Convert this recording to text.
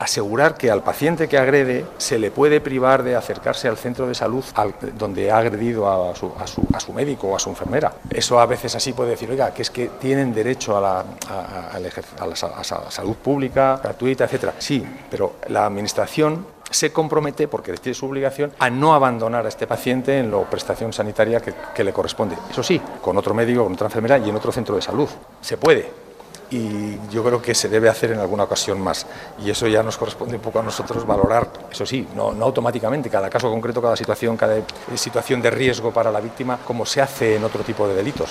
asegurar que al paciente que agrede se le puede privar de acercarse al centro de salud donde ha agredido a su médico o a su enfermera. Eso a veces así puede decir, oiga, que es que tienen derecho a la salud pública, gratuita, etcétera. Sí, pero la Administración se compromete, porque tiene su obligación, a no abandonar a este paciente en la prestación sanitaria que le corresponde. Eso sí, con otro médico, con otra enfermera y en otro centro de salud. Se puede. Y yo creo que se debe hacer en alguna ocasión más. Y eso ya nos corresponde un poco a nosotros valorar, eso sí, no automáticamente, cada caso concreto, cada situación de riesgo para la víctima, como se hace en otro tipo de delitos.